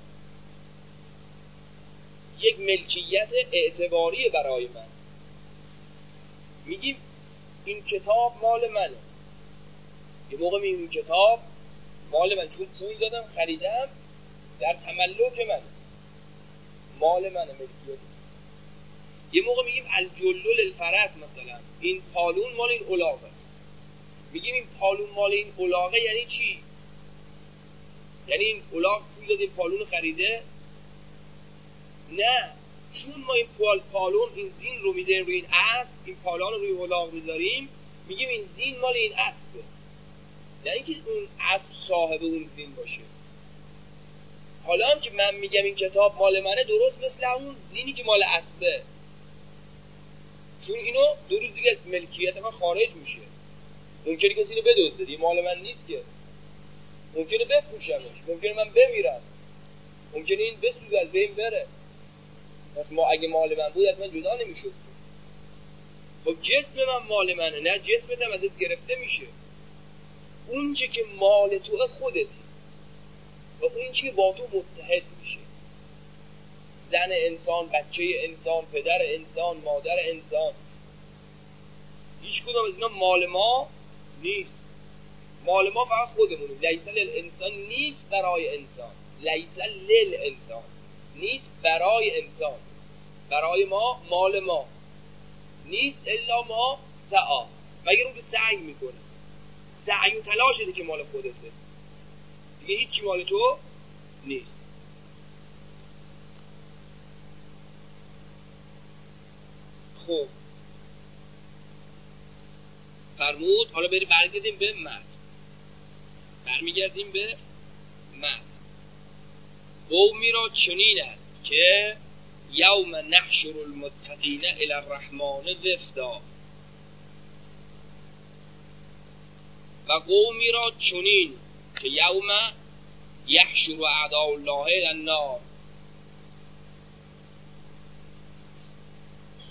یک ملکیت اعتباری برای من. میگیم این کتاب مال منه، یه موقع میگیم این کتاب مال من چون پول دادم خریدم در تملک منه، مال منه، ملکیت. یه موقع میگیم الجلل الفرس، مثلا این پالون مال این الاغه. میگیم این پالون مال این الاغه یعنی چی؟ یعنی این الاغ پول داده این پالون خریده؟ نه، چون ما این پال پالون این زین رو میذاریم روی این اسب، این پالان رو روی الاغ میذاریم، میگیم این زین مال این اسبه، نه اینکه اون اسب صاحب اون زین باشه. حالا هم که من میگم این کتاب مال منه، درست مثل اون زینی که مال اسبه، چون اینو دو روز دیگه از ملکیت من خارج میشه. ممکنه کسی اینو بدزده، این مال من نیست که، ممکنه بفروشمش، ممکنه من بمیرم، ممکنه این بسوزه از بین بره. پس ما اگه مال من بود حتما جدا نمیشد. خب جسم من مال منه، نه جسمت هم ازت گرفته میشه. اون چه که مال تو خودتی و اون چه با تو متحد میشه، زن انسان، بچه انسان، پدر انسان، مادر انسان، هیچ کدوم از اینا مال ما نیست. مال ما فقط خودمونه. لیس للانسان نیست برای انسان، لیس للانسان نیست برای انسان، برای ما مال ما نیست الا ما سعی، مگر اون که سعی میکنه، سعی و تلاشه که مال خودته، دیگه هیچی مال تو نیست. خب فرمود حالا بریم برگردیم به متن، برمیگردیم به متن. قومی را چنین است که یوم نحشر المتقین الی الرحمن وفدا، و قومی را چنین که یوم یحشر اعداء الله الی النار،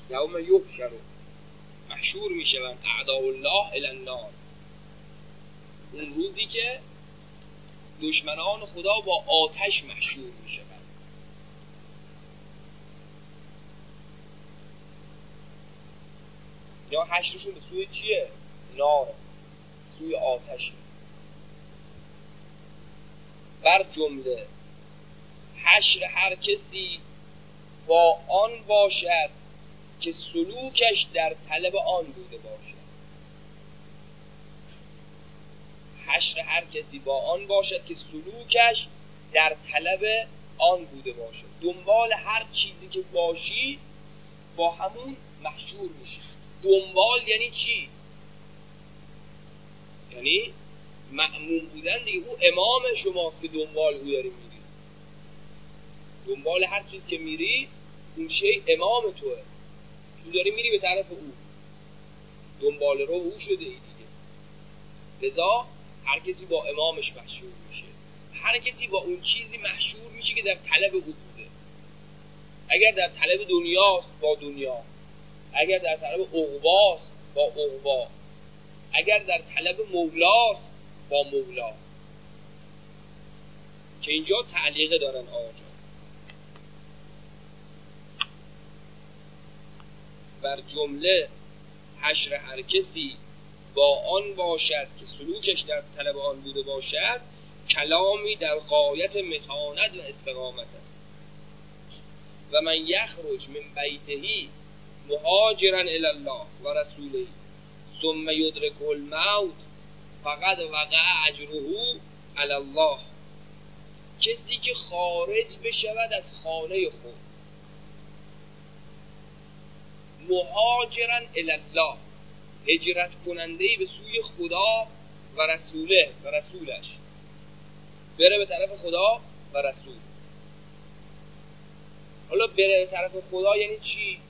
یوم یحشر محشور میشوند اعداء الله الی النار، اون روزی که دشمنان خدا با آتش محشور میشوند. یا حشرشون به سوی چیه؟ نار، سوی آتش. بر جمله حشر هر کسی با آن باشد که سلوکش در طلب آن بوده باشد. حشر هر کسی با آن باشد که سلوکش در طلب آن بوده باشد. دنبال هر چیزی که باشی با همون محشور میشی. دنبال یعنی چی؟ یعنی مأمون بودن دیگه. او امام شماست که دنبال او داری میری. دنبال هر چیز که میری اون شی امام توه، تو داری میری به طرف او، دنبال رو او شده ای دیگه. لذا هر کسی با امامش محشور میشه. هر کسی با اون چیزی محشور میشه که در طلب او بوده. اگر در طلب دنیاست با دنیا، اگر در طلب عقباست با عقبا، اگر در طلب مولاست با مولا. که اینجا تعلیقه دارن آقا. بر جمله حشر هر کسی با آن باشد که سلوکش در طلب آن بوده باشد، کلامی در غایت متانت و استقامت است. و من یخرج من بیته مهاجرا الی الله و رسوله ثم یدرکه الموت فقد وقع اجره علی الله. کسی که خارج بشود از خانه خود مهاجرا الی الله، هجرت کننده‌ای به سوی خدا و رسوله و رسولش، بره به طرف خدا و رسول. حالا بره به طرف خدا یعنی چی؟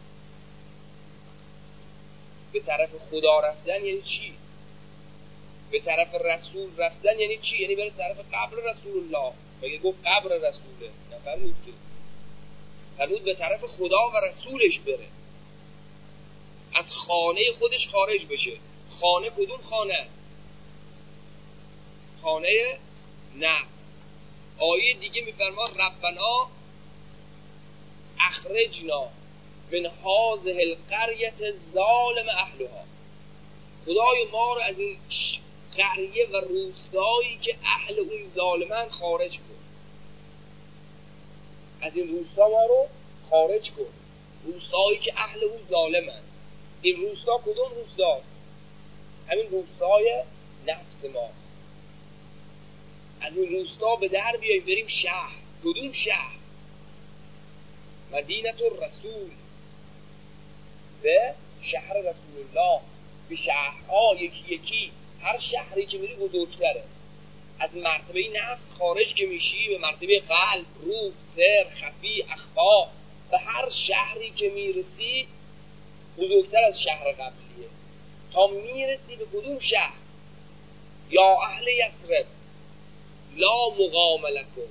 به طرف خدا رفتن یعنی چی؟ به طرف رسول رفتن یعنی چی؟ یعنی بره طرف قبر رسول الله. مگه گفت قبر رسوله؟ نفرمود که، فرمود به طرف خدا و رسولش بره، از خانه خودش خارج بشه. خانه کدوم خانه است؟ خانه نفس. آیه دیگه میفرما ربنا اخرجنا من هذه القرية الظالم اهلها. خدای ما رو از این قریه و روستایی که اهل اون ظالمن خارج کن. از این روستا ما رو خارج کن، روستایی که اهل اون ظالمن. این روستا کدوم روستاست؟ همین روستای نفس ما. از این روستا به در بیاییم بریم شهر. کدوم شهر؟ مدینه الرسول، به شهر رسول الله. به شهرها یکی یکی، هر شهری که میری بزرگتره. از مرتبه نفس خارج که میشی به مرتبه قلب، روح، سر، خفی، اخفا. به هر شهری که میرسی بزرگتر از شهر قبلیه، تا میرسی به کدوم شهر؟ یا اهل یثرب لا مقام لکم،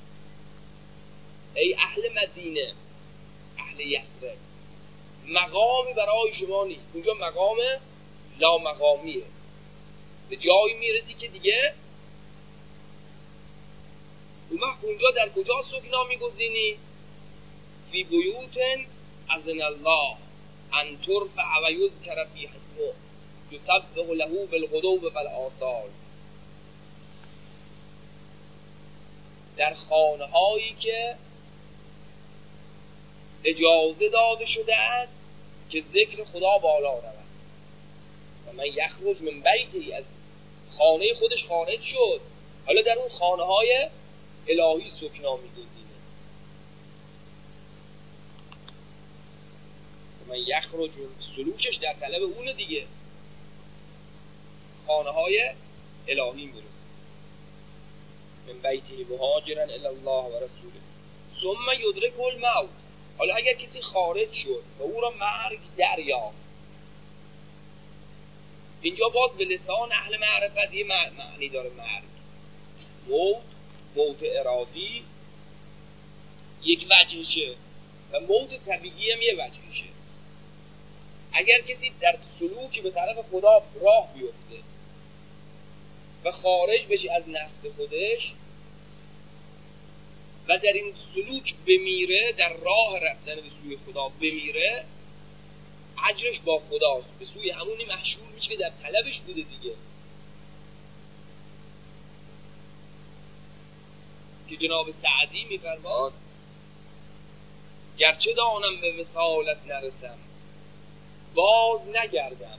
ای اهل مدینه، اهل یثرب، مقامی برای شما نیست. اونجا مقام لا مقامیه. به جایی میرسی که دیگه اونجا در کجا سکنا میگزینی؟ فی بیوتن اذن الله ان ترفع و یذکر فی اسمه یسبح له بالغدو والآصال. در خانه هایی که اجازه داده شده است که ذکر خدا بالا رود. و من یخرج من بیتی، از خانه خودش خارج شد، حالا در اون خانه های الهی سکنا میگزینه. و من یخرج من سلوکش در طلب اون دیگه، خانه های الهی میرسه. من بیتی مهاجرا الی الله و رسوله ثم یدرکه الموت. حالا اگر کسی خارج شد و او را مرگ دریافت، اینجا باز به لسان اهل معرفت یه معنی داره مرگ. موت، موت ارادی یک وجهشه و موت طبیعی هم یه وجهشه. اگر کسی در سلوکی به طرف خدا راه بیفته و خارج بشه از نفس خودش و در این سلوک بمیره، در راه رفتن به سوی خدا بمیره، اجرش با خداست، به سوی همونی محشور میشه که در طلبش بوده دیگه. که جناب سعدی میفرماد گرچه دانم به وصالت نرسم باز نگردم،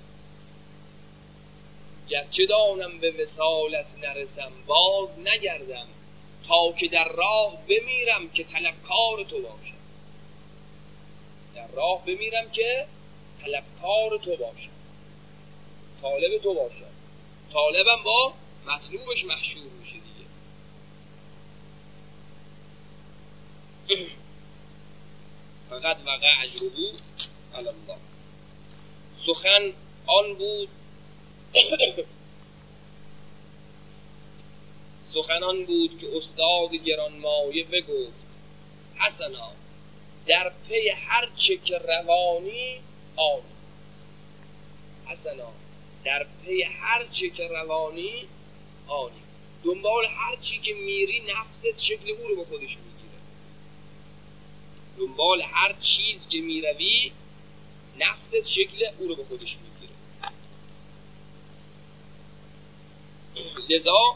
گرچه دانم به وصالت نرسم باز نگردم، تا که در راه بمیرم که طلبکار تو باشم. در راه بمیرم که طلبکار تو باشم، طالب تو باشم. طالبم با مطلوبش محشور میشه دیگه. فقط وقع اجرهو علی الله. سخن آن بود سخنان بود که استاد گرانمایه بگفت حسنا در پی هر چه که روانی آن. حسنا در پی هر چه که روانی آنی. دنبال هر چی که میری نفست شکل او رو به خودش میگیره. دنبال هر چیز که میروی نفست شکل او رو به خودش میگیره. لذا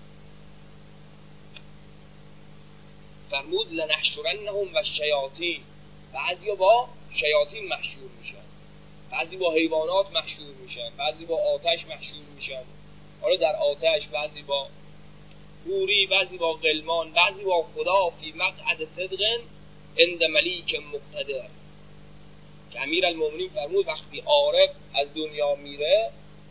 فرمود لنحشرنهم و شیاطین. بعضی با شیاطین محشور میشن، بعضی با حیوانات محشور میشن، بعضی با آتش محشور میشن. حالا در آتش بعضی با حوری، بعضی با غلمان، بعضی با خدا فی مقعد صدق عند ملیک مقتدر. که امیر المومنین فرمود وقتی عارف از دنیا میره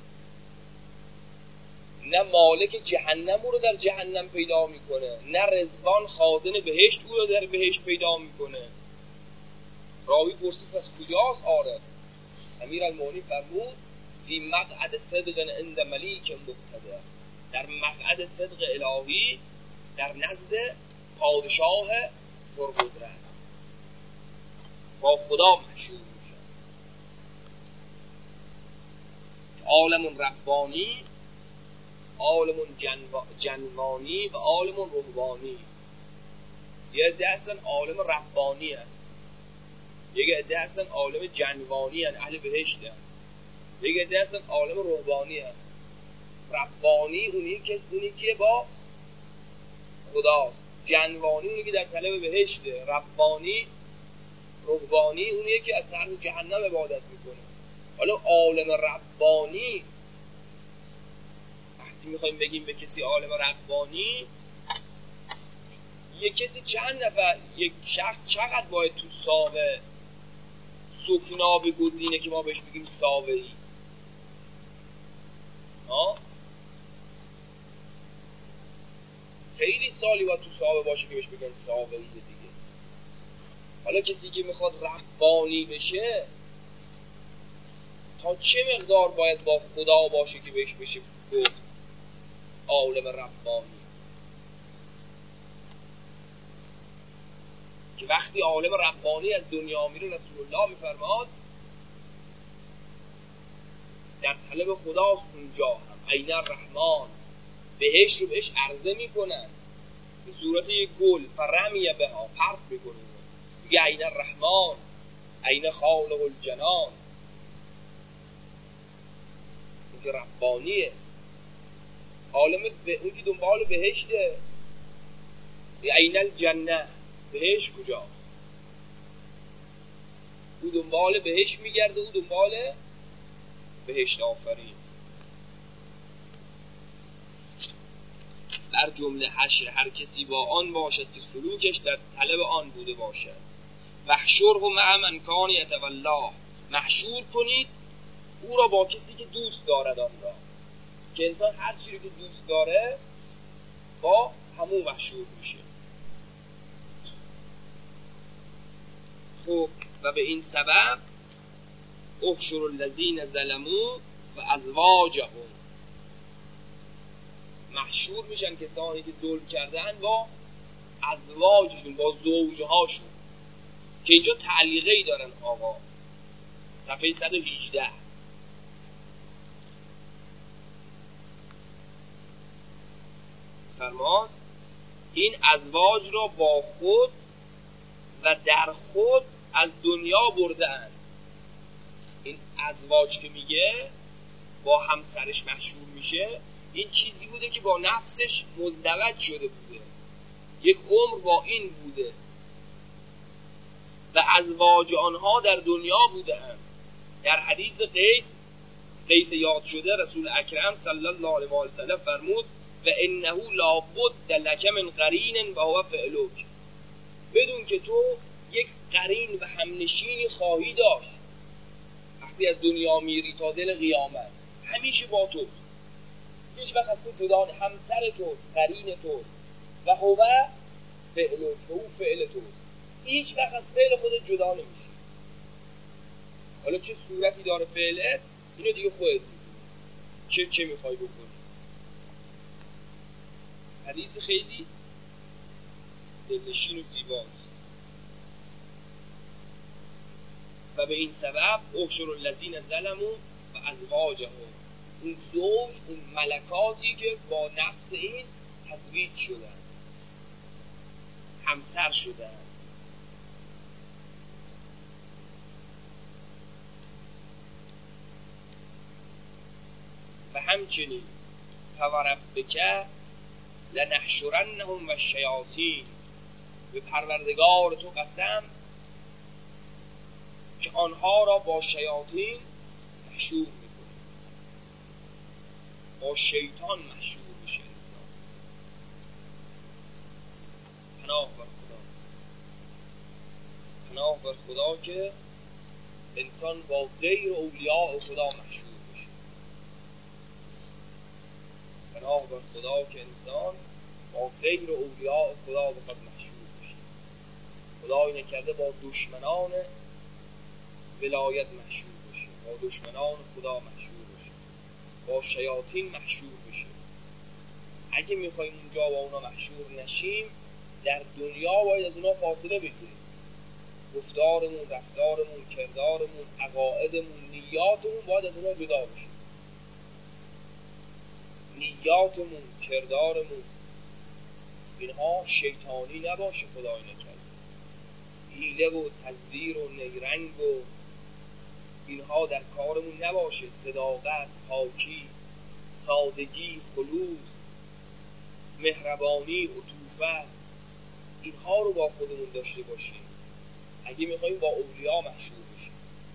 نه مالک جهنم او رو در جهنم پیدا میکنه، نه رضوان خازن بهشت او رو در بهشت پیدا میکنه. راوی پرسید از کجاست عارف؟ امیر المومنین فرمود فی مقعد صدق عند ملیک مقتدر، در مقعد صدق الهی در نزد پادشاه پرقدرت با خدا محشور میشه. عالم ربانی، عالم جنوانی و عالم روحانی. یه عده هستن عالم ربانی هست، یه عده هستن عالم جنوانی هست، اهل بهشت هست. یه عده هستن عالم روحانی هست. ربانی اونی که اونی که با خداست، جنوانی اونی که در طلب بهشته، ربانی روحانی اونیه که از طرف جهنم عبادت میکنه. حالا عالم ربانی وقتی میخوایم بگیم به کسی عالم ربانی، یک کسی چند نفر، یک شخص چقدر باید تو ساوه سکنا بگزینه که ما بهش بگیم ساوه‌ای؟ ها؟ خیلی سالی باید تو ساوه باشه که بهش بگیم ساوه‌ای دیگه. حالا کسی که میخواد ربانی بشه تا چه مقدار باید با خدا باشه که بهش بشه گفت عالم ربانی؟ که وقتی عالم ربانی از دنیا میره رسول الله میفرماد در طلب خداست اونجا هم عین الرحمن، بهش رو بهش عرضه میکنن به صورت یک گل، فرمیه بها، پرت میکنه، میگه عین الرحمن عین خالق الجنان. اون که ربانیه، عالم به اون که دنبال بهشته. عین الجنه، بهش کجا؟ او دنبال بهش میگرده، او دنبال بهشت آفرین. در جمله حشر هر کسی با آن باشد که سلوکش در طلب آن بوده باشد. محشور و مع من کان یتولاه، محشور کنید او را با کسی که دوست دارد آن را. که انسان هر چیزی که دوست داره با همون محشور میشه. خب و به این سبب احشر الذین ظلموا و ازواجهم، محشور میشن کسانی که ظلم کردن با ازواجشون، با زوجهاشون. که اینجا تعلیقی دارن آقا، صفحه صد و هجده. فرمان این ازواج را با خود و در خود از دنیا برده اند. این ازواج که میگه با همسرش مشهور میشه، این چیزی بوده که با نفسش مزدوج شده بوده، یک عمر با این بوده و ازواج آنها در دنیا بوده اند. در حدیث قیس قیس یاد شده رسول اکرم صلی الله علیه و سلم فرمود و انه لابد لک من قرین و هو فعلک، بدون که تو یک قرین و همنشینی خواهی داشت وقتی از دنیا میری تا دل قیامت، همیشه با تو، هیچ وقت از تو جدا، همسر تو، قرین تو و هو فعلک، و او فعل توست، هیچ وقت از فعل خودت جدا نمیشی. حالا چه صورتی داره فعلت اینو دیگه خودت چه چه میخوای بکنی. حدیث خیلی دلنشین و زیباست. و به این سبب احشر الذین ظلموا و ازواجهم، اون زوج، اون ملکاتی که با نفس این تزویج شدن، همسر شدن. و همچنین فوربک لنحشرنهم و الشیاطین، به پروردگار تو قسم که آنها را با شیاطین محشور میکنی، با شیطان محشور میشه انسان. پناه بر خدا، پناه بر خدا که انسان با غیر اولیاء خدا محشور بشه. پناه بر خدا که انسان با غیر اولیاء خدا بخواد محشور بشه. خدای نکرده با دشمنان ولایت محشور بشه، با دشمنان خدا محشور بشه، با شیاطین محشور بشه. اگه میخوایم اونجا با اونا محشور نشیم، در دنیا باید از اونا فاصله بگیریم. گفتارمون، رفتارمون، کردارمون، عقایدمون، نیاتمون باید از اونا جدا بشه. نیاتمون، کردارمون اینها شیطانی نباشه، خدای نکرده. حیله و تزویر و نیرنگ و اینها در کارمون نباشه. صداقت، پاکی، سادگی، خلوص، مهربانی، عطوفت، اینها رو با خودمون داشته باشیم اگه میخواییم با اولیاء محشور بشیم.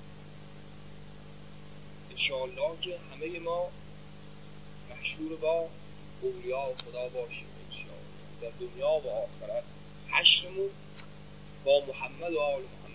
انشاءالله که همه ما محشور با اولیاء خدا باشیم انشاءالله، در دنیا و آخرت حشرمون با محمد و آل محمد